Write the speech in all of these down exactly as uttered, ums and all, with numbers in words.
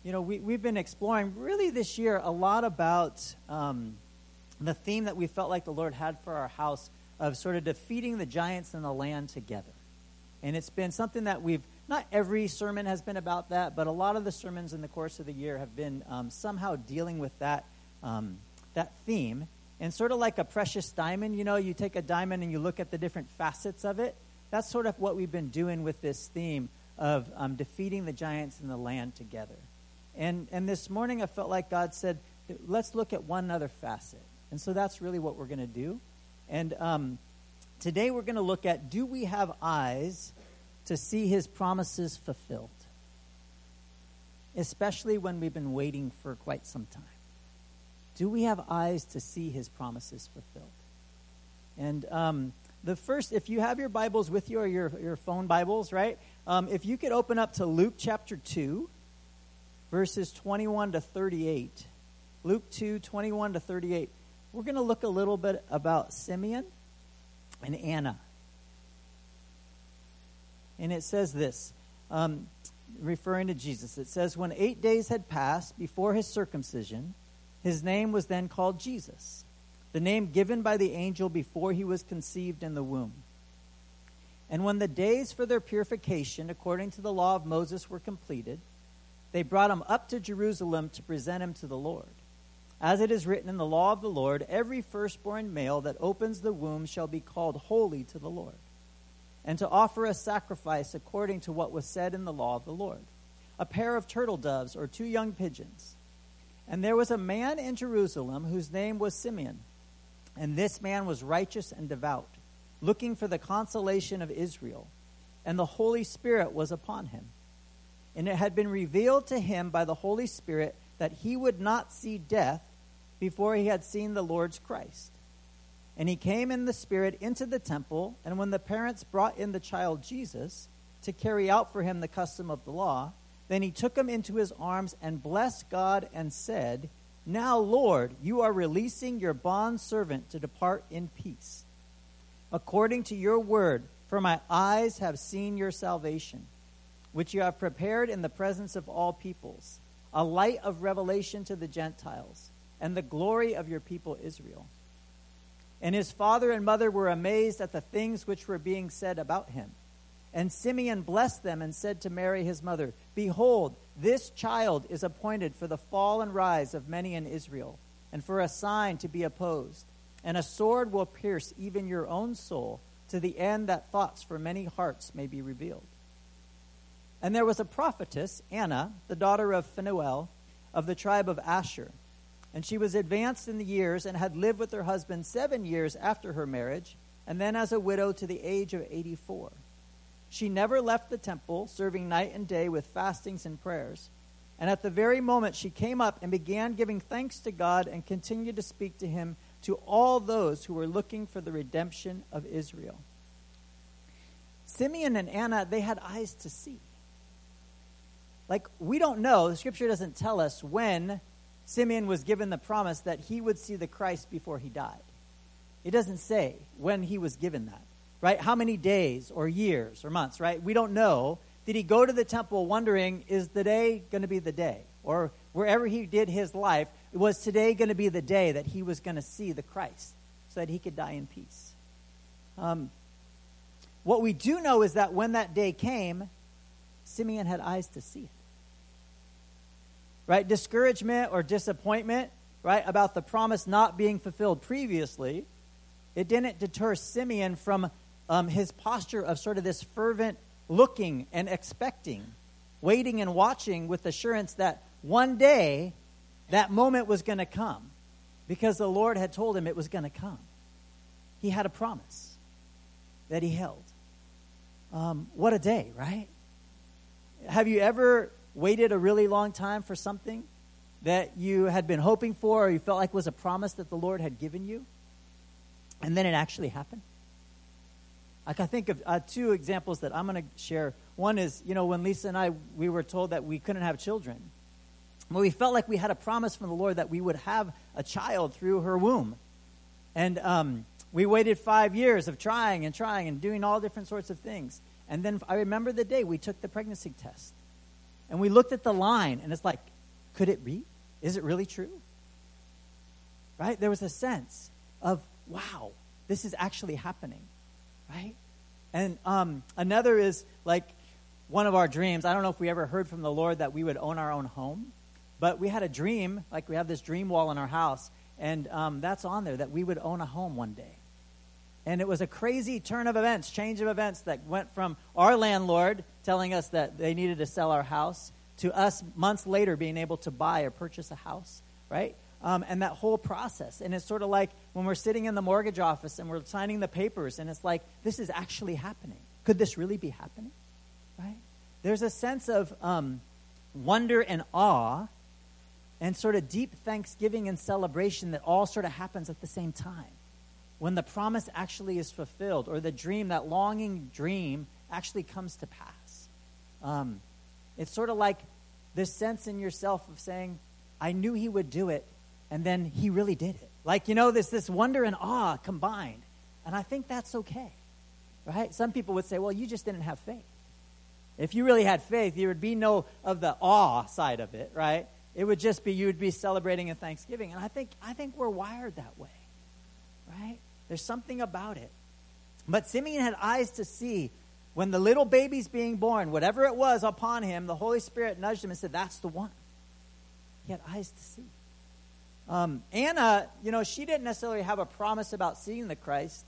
you know, we, we've been exploring really this year a lot about um, the theme that we felt like the Lord had for our house of sort of defeating the giants in the land together. And it's been something that we've, not every sermon has been about that, but a lot of the sermons in the course of the year have been um, somehow dealing with that um, that theme. And sort of like a precious diamond, you know, you take a diamond and you look at the different facets of it. That's sort of what we've been doing with this theme of um, defeating the giants in the land together. And and this morning I felt like God said, let's look at one other facet. And so that's really what we're going to do. And um, today we're going to look at, do we have eyes to see his promises fulfilled? Especially when we've been waiting for quite some time. Do we have eyes to see his promises fulfilled? And um, the first, if you have your Bibles with you or your, your phone Bibles, right? Um, if you could open up to Luke chapter two, verses twenty-one to thirty-eight. Luke two, twenty-one to thirty-eight. We're going to look a little bit about Simeon and Anna. And it says this, um, referring to Jesus. It says, when eight days had passed before his circumcision, his name was then called Jesus, the name given by the angel before he was conceived in the womb. And when the days for their purification, according to the law of Moses, were completed, they brought him up to Jerusalem to present him to the Lord. As it is written in the law of the Lord, every firstborn male that opens the womb shall be called holy to the Lord, and to offer a sacrifice according to what was said in the law of the Lord, a pair of turtle doves or two young pigeons. And there was a man in Jerusalem whose name was Simeon, and this man was righteous and devout, looking for the consolation of Israel, and the Holy Spirit was upon him. And it had been revealed to him by the Holy Spirit that he would not see death before he had seen the Lord's Christ. And he came in the Spirit into the temple, and when the parents brought in the child Jesus to carry out for him the custom of the law, then he took him into his arms and blessed God and said, now, Lord, you are releasing your bondservant to depart in peace, according to your word, for my eyes have seen your salvation, which you have prepared in the presence of all peoples, a light of revelation to the Gentiles, and the glory of your people Israel. And his father and mother were amazed at the things which were being said about him. And Simeon blessed them and said to Mary his mother, behold, this child is appointed for the fall and rise of many in Israel, and for a sign to be opposed. And a sword will pierce even your own soul, to the end that thoughts for many hearts may be revealed. And there was a prophetess, Anna, the daughter of Phanuel, of the tribe of Asher. And she was advanced in the years and had lived with her husband seven years after her marriage, and then as a widow to the age of eighty-four. She never left the temple, serving night and day with fastings and prayers. And at the very moment she came up and began giving thanks to God and continued to speak to him to all those who were looking for the redemption of Israel. Simeon and Anna, they had eyes to see. Like, we don't know, the scripture doesn't tell us when Simeon was given the promise that he would see the Christ before he died. It doesn't say when he was given that, right? How many days or years or months, right? We don't know. Did he go to the temple wondering, is the day going to be the day? Or wherever he did his life, was today going to be the day that he was going to see the Christ so that he could die in peace? Um, what we do know is that when that day came, Simeon had eyes to see it. Right? Discouragement or disappointment, right, about the promise not being fulfilled previously, it didn't deter Simeon from um, his posture of sort of this fervent looking and expecting, waiting and watching with assurance that one day that moment was going to come because the Lord had told him it was going to come. He had a promise that he held. Um, what a day, right? Have you ever waited a really long time for something that you had been hoping for or you felt like was a promise that the Lord had given you, and then it actually happened? Like, I think of uh, two examples that I'm going to share. One is, you know, when Lisa and I, we were told that we couldn't have children. Well, we felt like we had a promise from the Lord that we would have a child through her womb. And um, we waited five years of trying and trying and doing all different sorts of things. And then I remember the day we took the pregnancy test. And we looked at the line, and it's like, could it be? Is it really true? Right? There was a sense of, wow, this is actually happening, right? And um, another is like one of our dreams. I don't know if we ever heard from the Lord that we would own our own home, but we had a dream, like we have this dream wall in our house, and um, that's on there, that we would own a home one day. And it was a crazy turn of events, change of events that went from our landlord telling us that they needed to sell our house to us months later being able to buy or purchase a house, right? Um, and that whole process. And it's sort of like when we're sitting in the mortgage office and we're signing the papers, and it's like, this is actually happening. Could this really be happening, right? There's a sense of um, wonder and awe and sort of deep thanksgiving and celebration that all sort of happens at the same time. When the promise actually is fulfilled, or the dream, that longing dream, actually comes to pass. Um, it's sort of like this sense in yourself of saying, I knew he would do it, and then he really did it. Like, you know, this this wonder and awe combined. And I think that's okay, right? Some people would say, well, you just didn't have faith. If you really had faith, there would be no of the awe side of it, right? It would just be, you would be celebrating in thanksgiving. And I think I think we're wired that way, right? There's something about it. But Simeon had eyes to see. When the little baby's being born, whatever it was upon him, the Holy Spirit nudged him and said, that's the one. He had eyes to see. Um, Anna, you know, she didn't necessarily have a promise about seeing the Christ,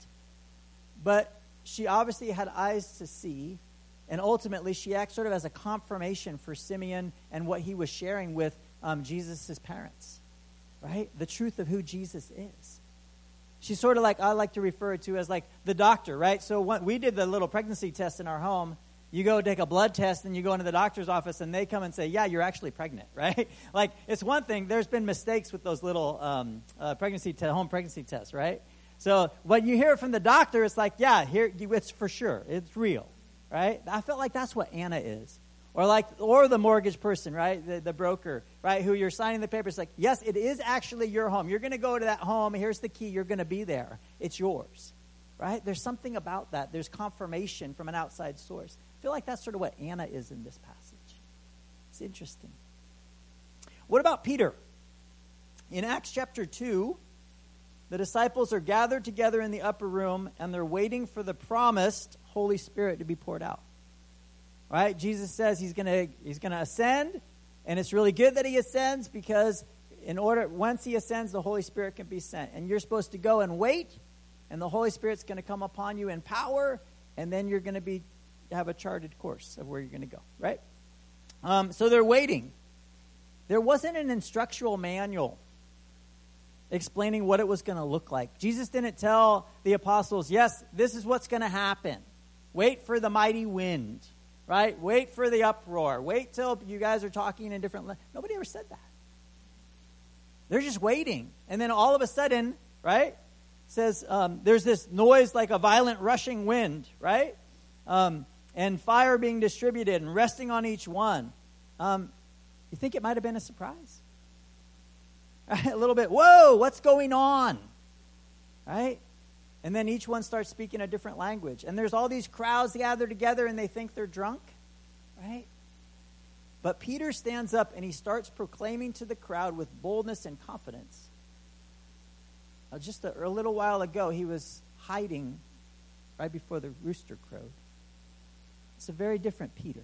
but she obviously had eyes to see, and ultimately she acts sort of as a confirmation for Simeon and what he was sharing with um, Jesus' parents, right? The truth of who Jesus is. She's sort of like, I like to refer to as like the doctor, right? So when we did the little pregnancy test in our home. You go take a blood test and you go into the doctor's office and they come and say, yeah, you're actually pregnant, right? Like, it's one thing. There's been mistakes with those little um, uh, pregnancy te- home pregnancy tests, right? So when you hear it from the doctor, it's like, yeah, here it's for sure. It's real, right? I felt like that's what Anna is. Or like, or the mortgage person, right? The, the broker, right? Who you're signing the papers. Like, yes, it is actually your home. You're going to go to that home. Here's the key. You're going to be there. It's yours, right? There's something about that. There's confirmation from an outside source. I feel like that's sort of what Anna is in this passage. It's interesting. What about Peter? In Acts chapter two, the disciples are gathered together in the upper room and they're waiting for the promised Holy Spirit to be poured out. Right? Jesus says he's going to he's going to ascend, and it's really good that he ascends because in order once he ascends, the Holy Spirit can be sent. And you're supposed to go and wait, and the Holy Spirit's going to come upon you in power, and then you're going to be have a charted course of where you're going to go, right? Um, so they're waiting. There wasn't an instructional manual explaining what it was going to look like. Jesus didn't tell the apostles, yes, this is what's going to happen. Wait for the mighty wind. Right? Wait for the uproar. Wait till you guys are talking in different... Le- Nobody ever said that. They're just waiting. And then all of a sudden, right, says um, there's this noise like a violent rushing wind, right? Um, and fire being distributed and resting on each one. Um, you think it might have been a surprise? Right? A little bit, whoa, what's going on? Right? And then each one starts speaking a different language. And there's all these crowds gathered together and they think they're drunk, right? But Peter stands up and he starts proclaiming to the crowd with boldness and confidence. Now, just a, a little while ago, he was hiding right before the rooster crowed. It's a very different Peter.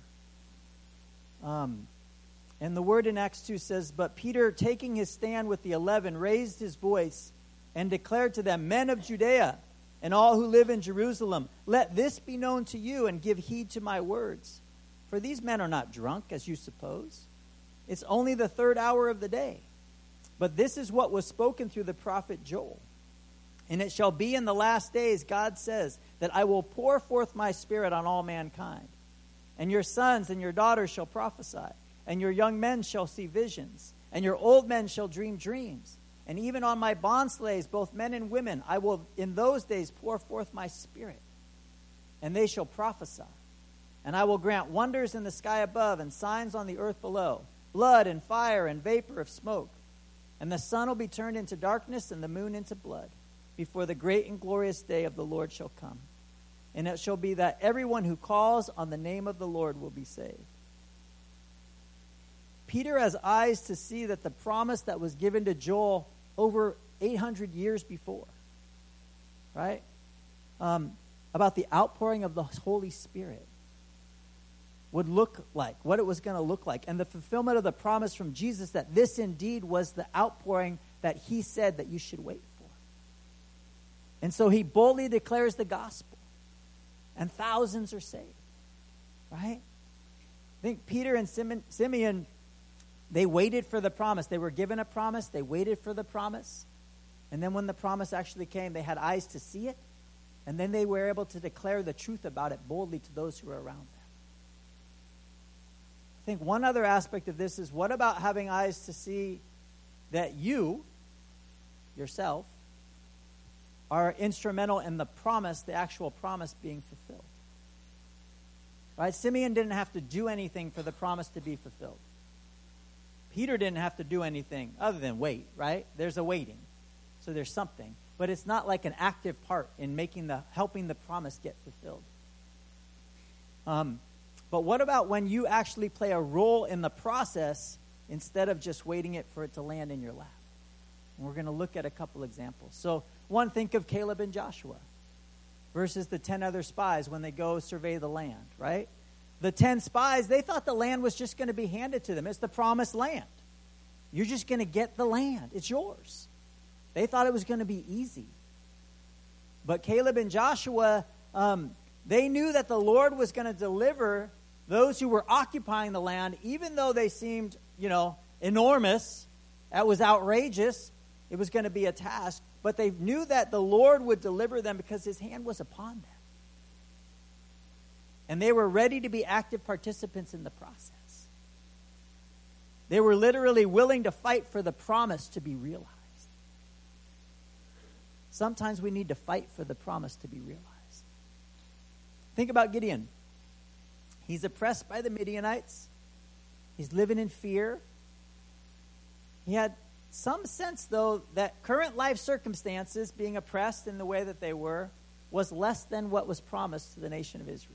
Um, and the word in Acts two says, but Peter, taking his stand with the eleven, raised his voice and declared to them, men of Judea, and all who live in Jerusalem, let this be known to you and give heed to my words. For these men are not drunk, as you suppose. It's only the third hour of the day. But this is what was spoken through the prophet Joel. And it shall be in the last days, God says, that I will pour forth my spirit on all mankind. And your sons and your daughters shall prophesy. And your young men shall see visions. And your old men shall dream dreams. And even on my bondslaves, both men and women, I will in those days pour forth my spirit, and they shall prophesy. And I will grant wonders in the sky above and signs on the earth below, blood and fire and vapor of smoke. And the sun will be turned into darkness and the moon into blood, before the great and glorious day of the Lord shall come. And it shall be that everyone who calls on the name of the Lord will be saved. Peter has eyes to see that the promise that was given to Joel over eight hundred years before, right? Um, about the outpouring of the Holy Spirit would look like, what it was going to look like, and the fulfillment of the promise from Jesus that this indeed was the outpouring that he said that you should wait for. And so he boldly declares the gospel, and thousands are saved, right? I think Peter and Simeon, Simeon, they waited for the promise. They were given a promise. They waited for the promise. And then when the promise actually came, they had eyes to see it. And then they were able to declare the truth about it boldly to those who were around them. I think one other aspect of this is, what about having eyes to see that you, yourself, are instrumental in the promise, the actual promise being fulfilled? Right? Simeon didn't have to do anything for the promise to be fulfilled. Peter didn't have to do anything other than wait, right? There's a waiting. So there's something. But it's not like an active part in making the helping the promise get fulfilled. Um, but what about when you actually play a role in the process instead of just waiting it for it to land in your lap? And we're going to look at a couple examples. So one, think of Caleb and Joshua versus the ten other spies when they go survey the land, right? The ten spies, they thought the land was just going to be handed to them. It's the promised land. You're just going to get the land. It's yours. They thought it was going to be easy. But Caleb and Joshua, um, they knew that the Lord was going to deliver those who were occupying the land, even though they seemed, you know, enormous. That was outrageous. It was going to be a task. But they knew that the Lord would deliver them because his hand was upon them. And they were ready to be active participants in the process. They were literally willing to fight for the promise to be realized. Sometimes we need to fight for the promise to be realized. Think about Gideon. He's oppressed by the Midianites. He's living in fear. He had some sense, though, that current life circumstances, being oppressed in the way that they were, was less than what was promised to the nation of Israel.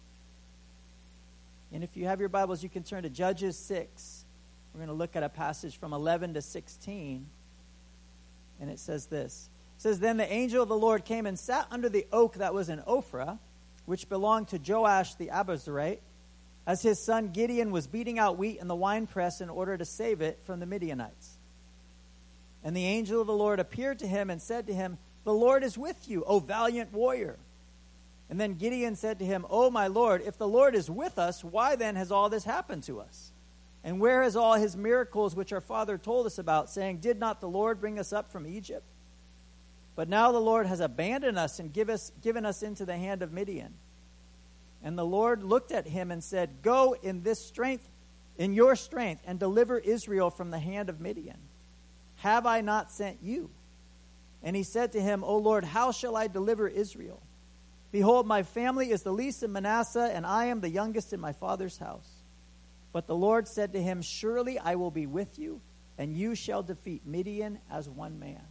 And if you have your Bibles, you can turn to Judges six. We're going to look at a passage from eleven to sixteen. And it says this. It says, "Then the angel of the Lord came and sat under the oak that was in Ophrah, which belonged to Joash the Abiezrite, as his son Gideon was beating out wheat in the winepress in order to save it from the Midianites. And the angel of the Lord appeared to him and said to him, 'The Lord is with you, O valiant warrior.' And then Gideon said to him, 'O my Lord, if the Lord is with us, why then has all this happened to us? And where is all his miracles which our father told us about, saying, did not the Lord bring us up from Egypt? But now the Lord has abandoned us and give us, given us into the hand of Midian.' And the Lord looked at him and said, 'Go in this strength, in your strength, and deliver Israel from the hand of Midian. Have I not sent you?' And he said to him, 'O Lord, how shall I deliver Israel? Behold, my family is the least in Manasseh, and I am the youngest in my father's house.' But the Lord said to him, 'Surely I will be with you, and you shall defeat Midian as one man.'"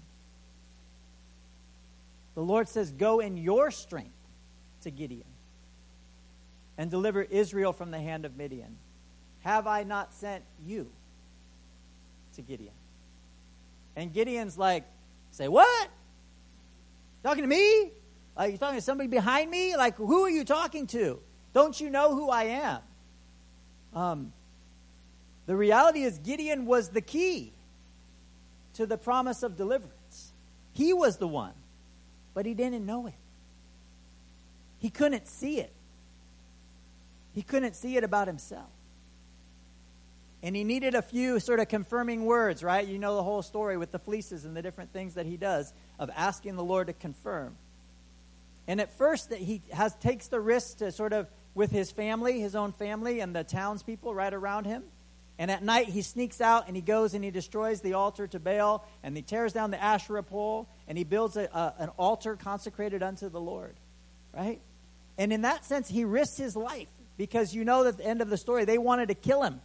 The Lord says, "Go in your strength to Gideon and deliver Israel from the hand of Midian. Have I not sent you to Gideon?" And Gideon's like, "Say what? Talking to me? Like, you talking to somebody behind me? Like, who are you talking to? Don't you know who I am?" Um, the reality is Gideon was the key to the promise of deliverance. He was the one, but he didn't know it. He couldn't see it. He couldn't see it about himself. And he needed a few sort of confirming words, right? You know the whole story with the fleeces and the different things that he does of asking the Lord to confirm. And at first that he has takes the risk to sort of with his family, his own family, and the townspeople right around him. And at night he sneaks out and he goes and he destroys the altar to Baal, and he tears down the Asherah pole, and he builds a, a, an altar consecrated unto the Lord, right? And in that sense, he risks his life because you know that at the end of the story, they wanted to kill him.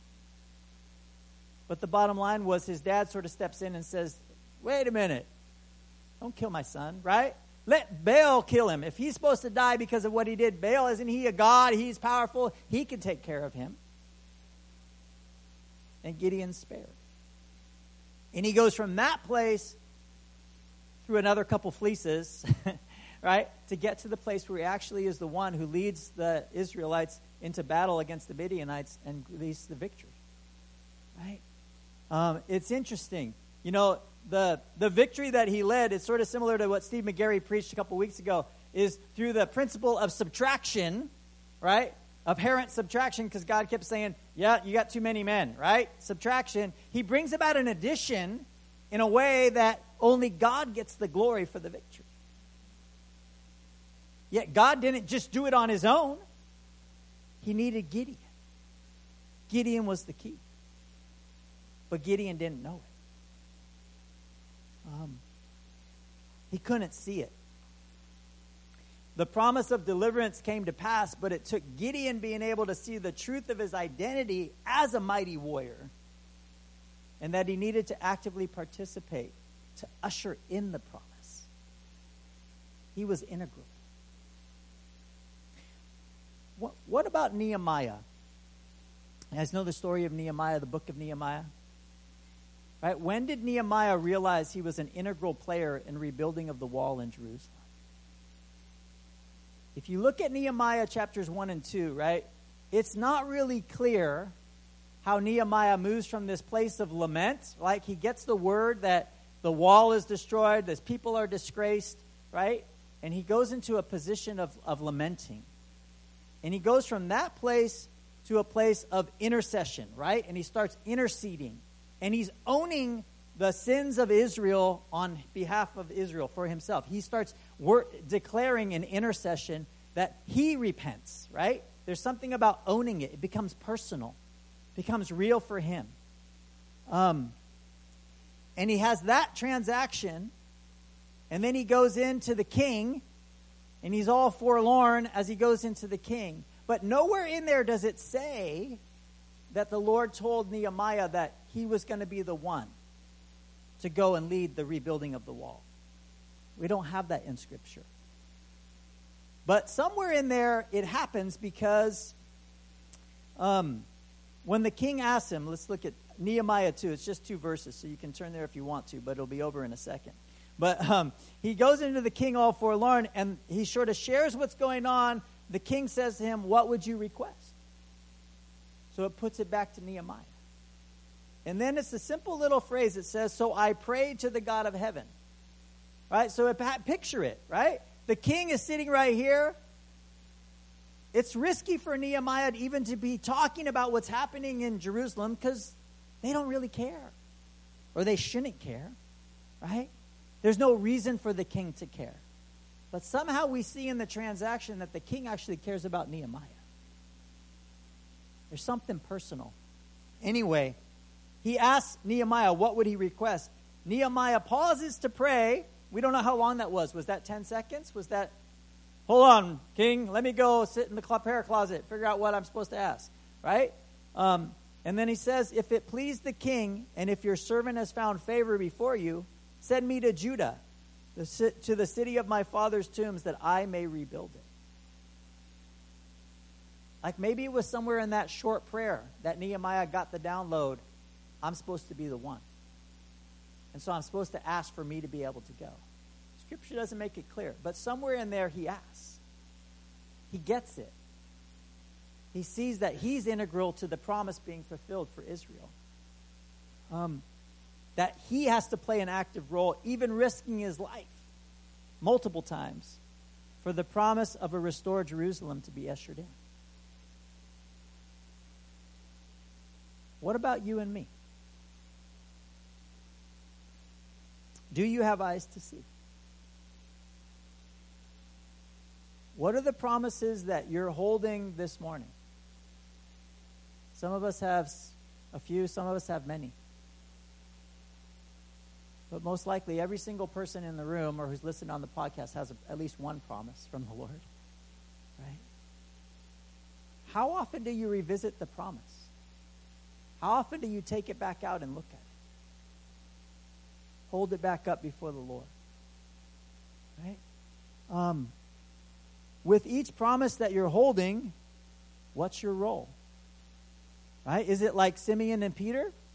But the bottom line was his dad sort of steps in and says, "Wait a minute. Don't kill my son," right? Let Baal kill him. If he's supposed to die because of what he did, Baal, isn't he a god? He's powerful. He can take care of him. and Gideon's spared. And he goes from that place through another couple fleeces, right, to get to the place where he actually is the one who leads the Israelites into battle against the Midianites and leads the victory, right? Um, it's interesting. You know, the the victory that he led is sort of similar to what Steve McGarry preached a couple weeks ago, is through the principle of subtraction, right? Apparent subtraction, because God kept saying, yeah, you got too many men, right? Subtraction. He brings about an addition in a way that only God gets the glory for the victory. Yet God didn't just do it on his own. He needed Gideon. Gideon was the key. But Gideon didn't know it. Um, he couldn't see it. The promise of deliverance came to pass, but it took Gideon being able to see the truth of his identity as a mighty warrior, and that he needed to actively participate to usher in the promise. He was integral. What, what about Nehemiah? You guys know the story of Nehemiah, the book of Nehemiah? Right? When did Nehemiah realize he was an integral player in rebuilding of the wall in Jerusalem? If you look at Nehemiah chapters one and two, right, it's not really clear how Nehemiah moves from this place of lament. Like, he gets the word that the wall is destroyed, these people are disgraced, right? And he goes into a position of, of lamenting. And he goes from that place to a place of intercession, right? And he starts interceding. And he's owning the sins of Israel on behalf of Israel for himself. He starts wor- declaring an intercession that he repents, right? There's something about owning it. It becomes personal. It becomes real for him. Um, and he has that transaction, and then he goes into the king, and he's all forlorn as he goes into the king. But nowhere in there does it say that the Lord told Nehemiah that he was going to be the one to go and lead the rebuilding of the wall. We don't have that in Scripture. But somewhere in there it happens because um, when the king asks him, let's look at Nehemiah two. It's just two verses, so you can turn there if you want to, but it'll be over in a second. But um, he goes into the king all forlorn, and he sort of shares what's going on. The king says to him, what would you request? So it puts it back to Nehemiah. And then it's a simple little phrase that says, so I prayed to the God of heaven. Right? So it, picture it, right? The king is sitting right here. It's risky for Nehemiah even to be talking about what's happening in Jerusalem because they don't really care. Or they shouldn't care, right? There's no reason for the king to care. But somehow we see in the transaction that the king actually cares about Nehemiah. There's something personal. Anyway, he asks Nehemiah, what would he request? Nehemiah pauses to pray. We don't know how long that was. Was that ten seconds? Was that, hold on, king, let me go sit in the prayer closet, figure out what I'm supposed to ask, right? Um, and then he says, if it please the king, and if your servant has found favor before you, send me to Judah, the, to the city of my father's tombs, that I may rebuild it. Like maybe it was somewhere in that short prayer that Nehemiah got the download, I'm supposed to be the one. And so I'm supposed to ask for me to be able to go. Scripture doesn't make it clear, but somewhere in there he asks. He gets it. He sees that he's integral to the promise being fulfilled for Israel. Um, that he has to play an active role, even risking his life multiple times for the promise of a restored Jerusalem to be ushered in. What about you and me? Do you have eyes to see? What are the promises that you're holding this morning? Some of us have a few, some of us have many. But most likely every single person in the room or who's listening on the podcast has a, at least one promise from the Lord. Right? How often do you revisit the promise? How often do you take it back out and look at it? Hold it back up before the Lord. Right? Um, with each promise that you're holding, what's your role? Right? Is it like Simeon and Peter?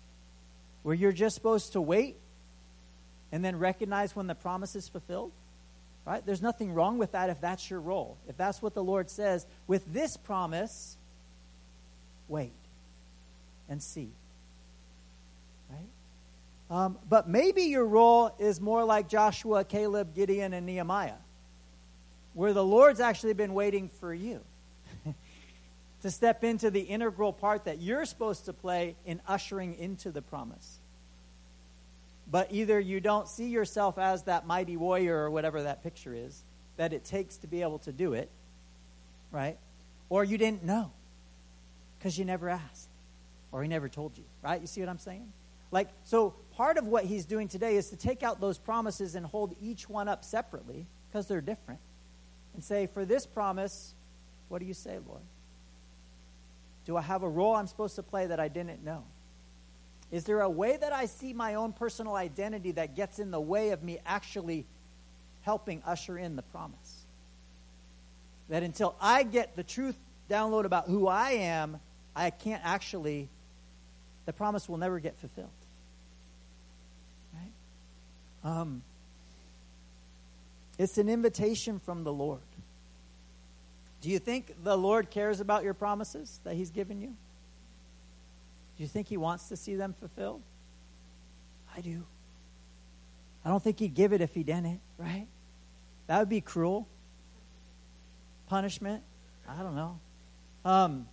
where you're just supposed to wait and then recognize when the promise is fulfilled, right? There's nothing wrong with that if that's your role. If that's what the Lord says, with this promise, wait and see, right? Um, but maybe your role is more like Joshua, Caleb, Gideon, and Nehemiah, where the Lord's actually been waiting for you to step into the integral part that you're supposed to play in ushering into the promise. But either you don't see yourself as that mighty warrior or whatever that picture is that it takes to be able to do it, right? Or you didn't know because you never asked or he never told you, right? You see what I'm saying? Like, so part of what he's doing today is to take out those promises and hold each one up separately because they're different and say, for this promise, what do you say, Lord? Do I have a role I'm supposed to play that I didn't know? Is there a way that I see my own personal identity that gets in the way of me actually helping usher in the promise? That until I get the truth download about who I am, I can't actually, the promise will never get fulfilled. Right? Um, it's an invitation from the Lord. Do you think the Lord cares about your promises that he's given you? Do you think he wants to see them fulfilled? I do. I don't think he'd give it if he didn't, right? That would be cruel. Punishment? I don't know. Um,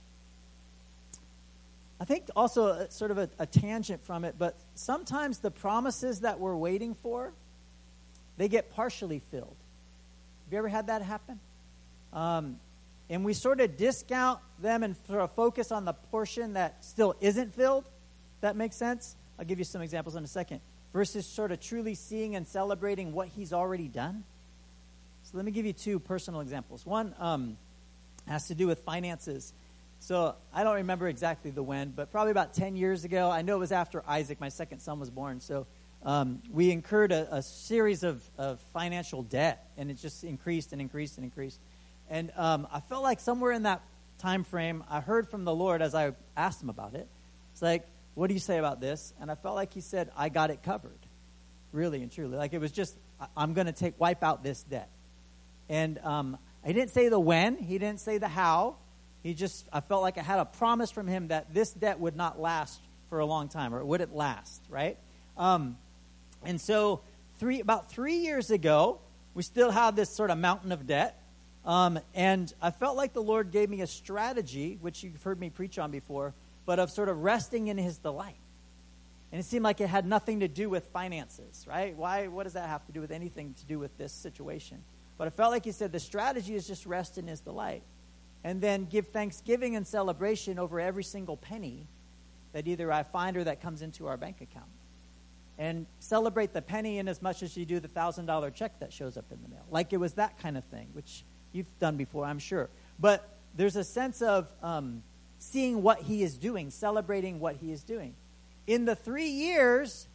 I think also a, sort of a, a tangent from it, but sometimes the promises that we're waiting for, they get partially filled. Have you ever had that happen? Um, and we sort of discount them and sort of focus on the portion that still isn't filled. That makes sense? I'll give you some examples in a second. Versus sort of truly seeing and celebrating what he's already done. So let me give you two personal examples. One um, has to do with finances. So I don't remember exactly the when, but probably about ten years ago. I know it was after Isaac, my second son, was born. So um, we incurred a, a series of, of financial debt, and it just increased and increased and increased. And um, I felt like somewhere in that time frame, I heard from the Lord as I asked him about it. It's like, what do you say about this? And I felt like he said, I got it covered, really and truly. Like it was just, I'm going to take wipe out this debt. And um, he didn't say the when. He didn't say the how. He just, I felt like I had a promise from him that this debt would not last for a long time, or would it last, right? Um, and so three about three years ago, we still had this sort of mountain of debt. Um, and I felt like the Lord gave me a strategy, which you've heard me preach on before, but of sort of resting in his delight. And it seemed like it had nothing to do with finances, right? Why? What does that have to do with anything to do with this situation? But I felt like he said the strategy is just rest in his delight. And then give thanksgiving and celebration over every single penny that either I find or that comes into our bank account. And celebrate the penny in as much as you do the one thousand dollars check that shows up in the mail. Like it was that kind of thing, which you've done before, I'm sure. But there's a sense of um, seeing what he is doing, celebrating what he is doing. In the three years,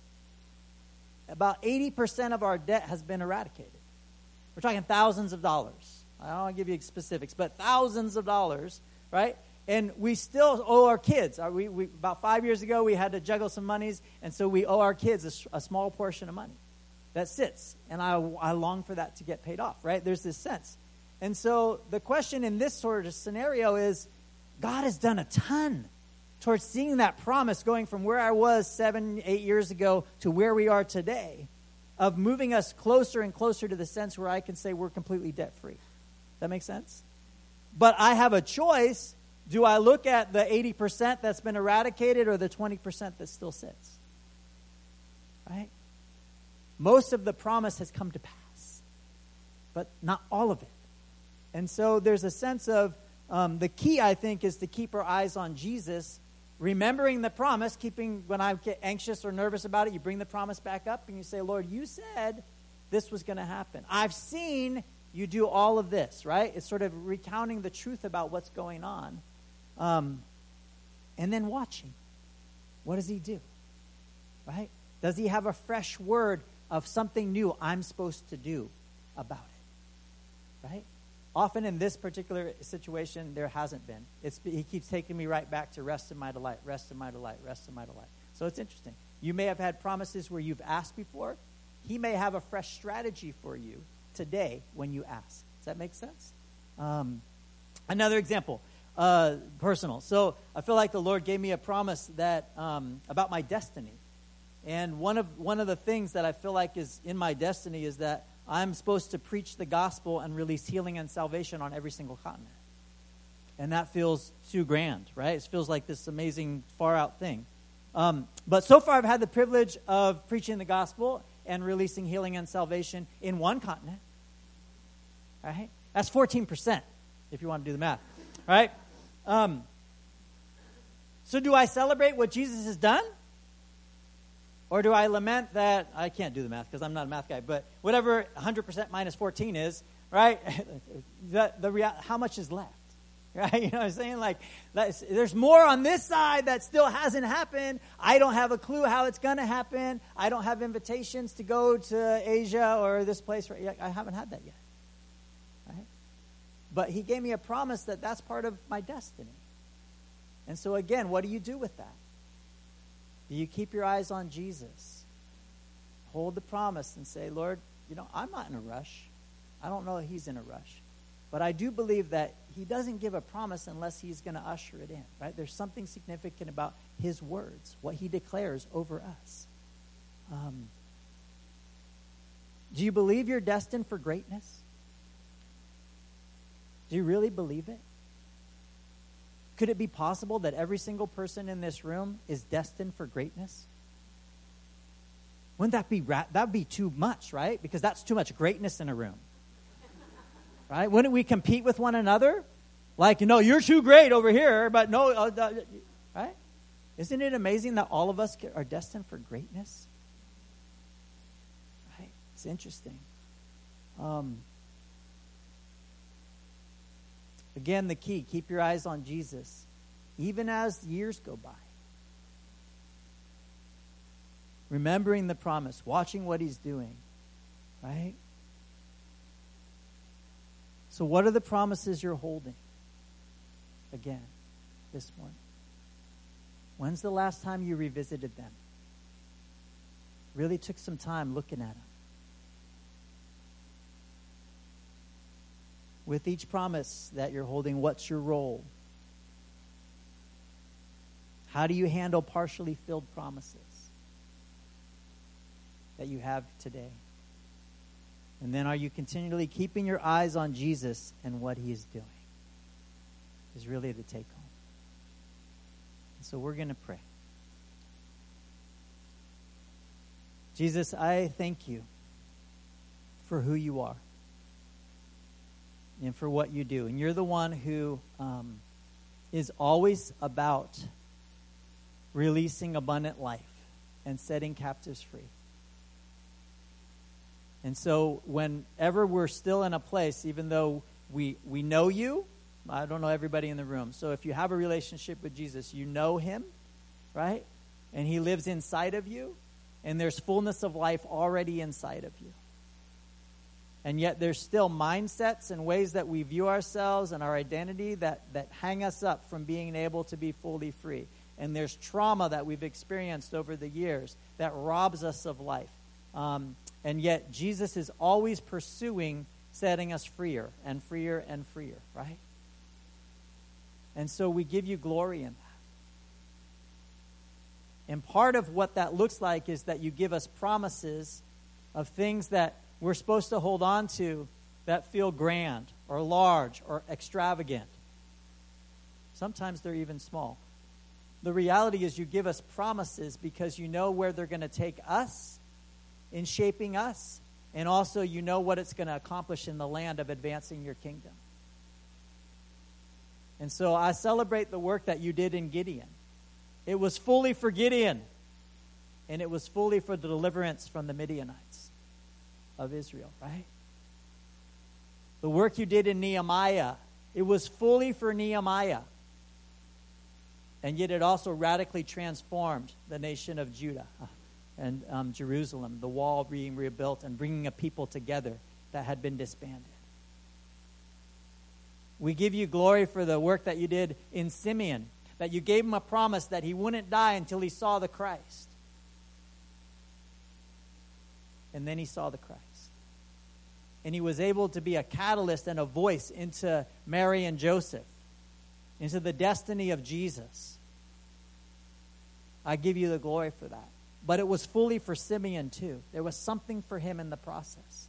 about eighty percent of our debt has been eradicated. We're talking thousands of dollars. I don't want to give you specifics, but thousands of dollars, right? And we still owe our kids. We, we, about five years ago, we had to juggle some monies, and so we owe our kids a, a small portion of money that sits. And I, I long for that to get paid off, right? There's this sense. And so the question in this sort of scenario is, God has done a ton towards seeing that promise going from where I was seven, eight years ago to where we are today, of moving us closer and closer to the sense where I can say we're completely debt-free. That make sense? But I have a choice. Do I look at the eighty percent that's been eradicated or the twenty percent that still sits? Right? Most of the promise has come to pass, but not all of it. And so there's a sense of, um, the key, I think, is to keep our eyes on Jesus, remembering the promise, keeping, when I get anxious or nervous about it, you bring the promise back up and you say, Lord, you said this was going to happen. I've seen you do all of this, right? It's sort of recounting the truth about what's going on. Um, and then watching. What does he do? Right? Does he have a fresh word of something new I'm supposed to do about it? Right? Often in this particular situation, there hasn't been. It's, he keeps taking me right back to rest in my delight, rest in my delight, rest in my delight. So it's interesting. You may have had promises where you've asked before. He may have a fresh strategy for you today when you ask. Does that make sense? Um, another example, uh, personal. So I feel like the Lord gave me a promise that um, about my destiny. And one of one of the things that I feel like is in my destiny is that I'm supposed to preach the gospel and release healing and salvation on every single continent. And that feels too grand, right? It feels like this amazing, far-out thing. Um, but so far I've had the privilege of preaching the gospel and releasing healing and salvation in one continent. Right? That's fourteen percent, if you want to do the math. Right? Um, so do I celebrate what Jesus has done? Or do I lament that, I can't do the math because I'm not a math guy, but whatever one hundred percent minus fourteen is, right? the, the real, how much is left? Right? You know what I'm saying? Like, there's more on this side that still hasn't happened. I don't have a clue how it's going to happen. I don't have invitations to go to Asia or this place. I haven't had that yet. Right? But he gave me a promise that that's part of my destiny. And so again, what do you do with that? Do you keep your eyes on Jesus? Hold the promise and say, Lord, you know, I'm not in a rush. I don't know that he's in a rush. But I do believe that he doesn't give a promise unless he's going to usher it in, right? There's something significant about his words, what he declares over us. Um, do you believe you're destined for greatness? Do you really believe it? Could it be possible that every single person in this room is destined for greatness? Wouldn't that be ra- that would be too much, right? Because that's too much greatness in a room. Right? Wouldn't we compete with one another? Like, you know, you're too great over here, but no, uh, uh, right? Isn't it amazing that all of us are destined for greatness? Right? It's interesting. Um, again, the key, keep your eyes on Jesus, even as years go by. Remembering the promise, watching what he's doing, right? So what are the promises you're holding? Again, this one. When's the last time you revisited them? Really took some time looking at them. With each promise that you're holding, what's your role? How do you handle partially filled promises that you have today? And then are you continually keeping your eyes on Jesus and what he is doing? Is really the take home. And so we're going to pray. Jesus, I thank you for who you are and for what you do. And you're the one who um, is always about releasing abundant life and setting captives free. And so whenever we're still in a place, even though we we know you, I don't know everybody in the room. So if you have a relationship with Jesus, you know him, right? And he lives inside of you, and there's fullness of life already inside of you. And yet there's still mindsets and ways that we view ourselves and our identity that, that hang us up from being able to be fully free. And there's trauma that we've experienced over the years that robs us of life. Um, and yet Jesus is always pursuing setting us freer and freer and freer, right? And so we give you glory in that. And part of what that looks like is that you give us promises of things that we're supposed to hold on to that feel grand or large or extravagant. Sometimes they're even small. The reality is you give us promises because you know where they're going to take us in shaping us, and also you know what it's going to accomplish in the land of advancing your kingdom. And so I celebrate the work that you did in Gideon. It was fully for Gideon, and it was fully for the deliverance from the Midianites of Israel, right? The work you did in Nehemiah, it was fully for Nehemiah, and yet it also radically transformed the nation of Judah and um, Jerusalem, the wall being rebuilt and bringing a people together that had been disbanded. We give you glory for the work that you did in Simeon, that you gave him a promise that he wouldn't die until he saw the Christ. And then he saw the Christ. And he was able to be a catalyst and a voice into Mary and Joseph, into the destiny of Jesus. I give you the glory for that. But it was fully for Simeon too. There was something for him in the process.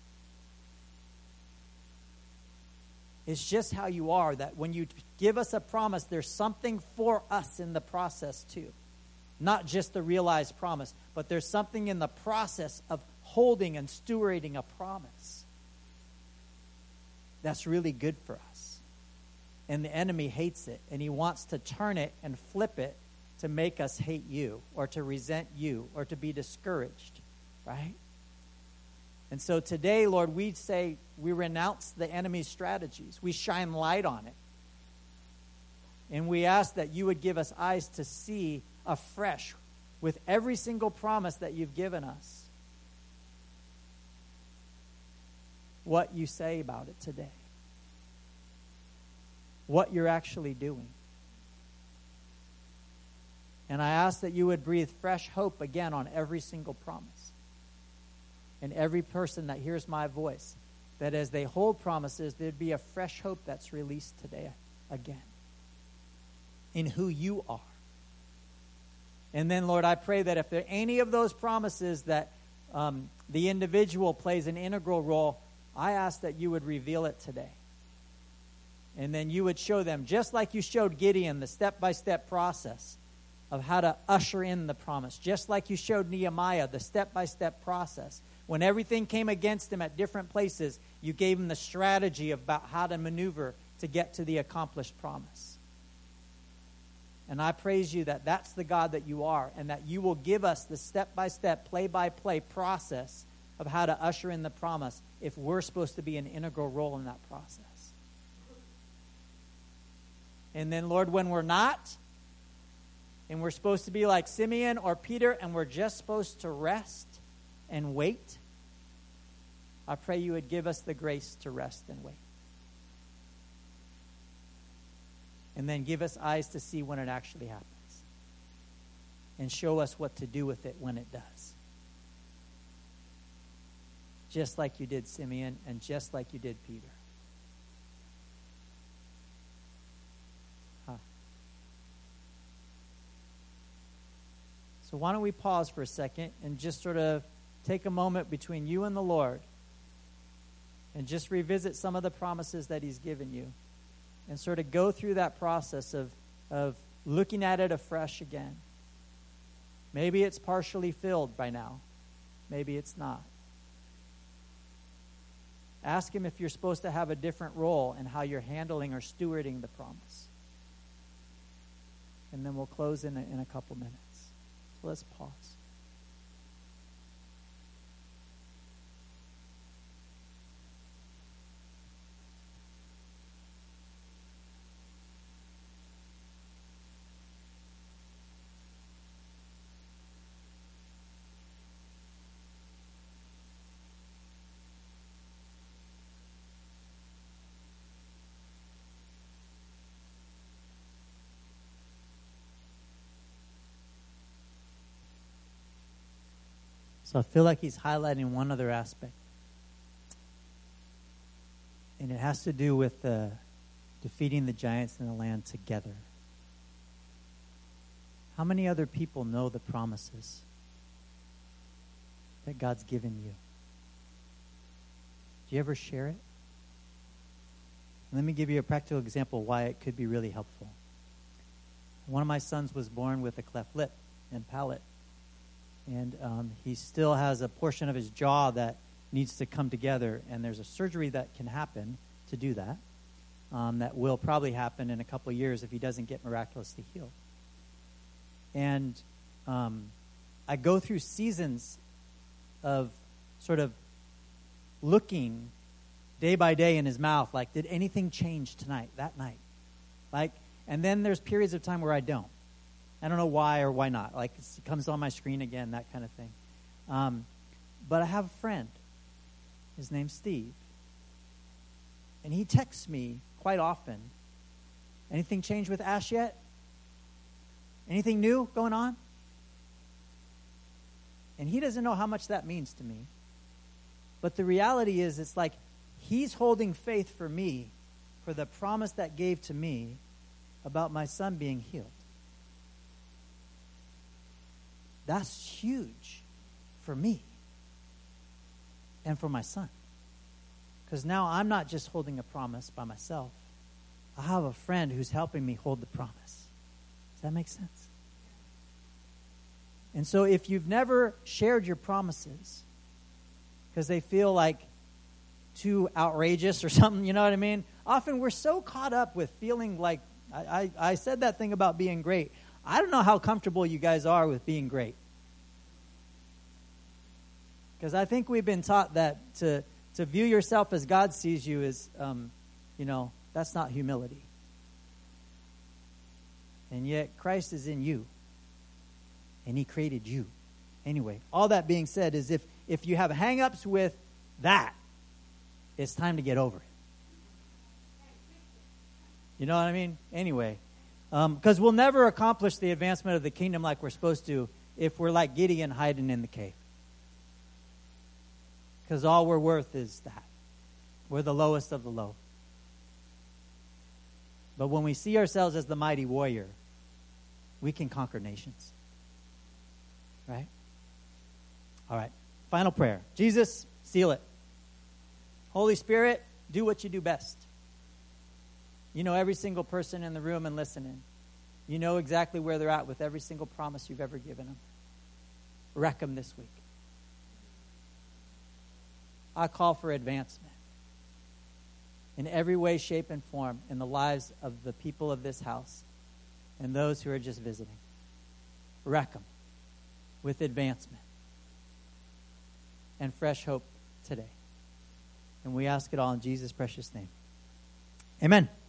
It's just how you are, that when you give us a promise, there's something for us in the process too. Not just the realized promise, but there's something in the process of holding and stewarding a promise that's really good for us. And the enemy hates it, and he wants to turn it and flip it to make us hate you or to resent you or to be discouraged, right? And so today, Lord, we say we renounce the enemy's strategies. We shine light on it. And we ask that you would give us eyes to see afresh with every single promise that you've given us what you say about it today. What you're actually doing. And I ask that you would breathe fresh hope again on every single promise. And every person that hears my voice, that as they hold promises, there'd be a fresh hope that's released today again in who you are. And then, Lord, I pray that if there are any of those promises that um, the individual plays an integral role, I ask that you would reveal it today. And then you would show them, just like you showed Gideon, the step-by-step process of how to usher in the promise. Just like you showed Nehemiah, the step-by-step process. When everything came against him at different places, you gave him the strategy about how to maneuver to get to the accomplished promise. And I praise you that that's the God that you are, and that you will give us the step-by-step, play-by-play process of how to usher in the promise if we're supposed to be an integral role in that process. And then, Lord, when we're not, and we're supposed to be like Simeon or Peter, and we're just supposed to rest and wait, I pray you would give us the grace to rest and wait. And then give us eyes to see when it actually happens. And show us what to do with it when it does. Just like you did Simeon, and just like you did Peter. Huh. So why don't we pause for a second and just sort of take a moment between you and the Lord and just revisit some of the promises that he's given you and sort of go through that process of, of looking at it afresh again. Maybe it's partially filled by now. Maybe it's not. Ask him if you're supposed to have a different role in how you're handling or stewarding the promise. And then we'll close in a, in a couple minutes. So let's pause. So I feel like he's highlighting one other aspect. And it has to do with uh, defeating the giants in the land together. How many other people know the promises that God's given you? Do you ever share it? Let me give you a practical example why it could be really helpful. One of my sons was born with a cleft lip and palate. And um, he still has a portion of his jaw that needs to come together. And there's a surgery that can happen to do that. Um, that will probably happen in a couple of years if he doesn't get miraculously healed. And um, I go through seasons of sort of looking day by day in his mouth, like, did anything change tonight, that night? Like, and then there's periods of time where I don't. I don't know why or why not. Like, it comes on my screen again, that kind of thing. Um, but I have a friend. His name's Steve. And he texts me quite often. Anything changed with Ash yet? Anything new going on? And he doesn't know how much that means to me. But the reality is, it's like he's holding faith for me for the promise that gave to me about my son being healed. That's huge for me and for my son. Because now I'm not just holding a promise by myself. I have a friend who's helping me hold the promise. Does that make sense? And so if you've never shared your promises because they feel like too outrageous or something, you know what I mean? Often we're so caught up with feeling like, I, I, I said that thing about being great. I don't know how comfortable you guys are with being great. Because I think we've been taught that to, to view yourself as God sees you is, um, you know, that's not humility. And yet Christ is in you. And he created you. Anyway, all that being said is if, if you have hang-ups with that, it's time to get over it. You know what I mean? Anyway, because um, we'll never accomplish the advancement of the kingdom like we're supposed to if we're like Gideon hiding in the cave. Because all we're worth is that. We're the lowest of the low. But when we see ourselves as the mighty warrior, we can conquer nations. Right? All right. Final prayer. Jesus, seal it. Holy Spirit, do what you do best. You know every single person in the room and listening. You know exactly where they're at with every single promise you've ever given them. Wreck them this week. I call for advancement in every way, shape, and form in the lives of the people of this house and those who are just visiting. Wreck them with advancement and fresh hope today. And we ask it all in Jesus' precious name. Amen.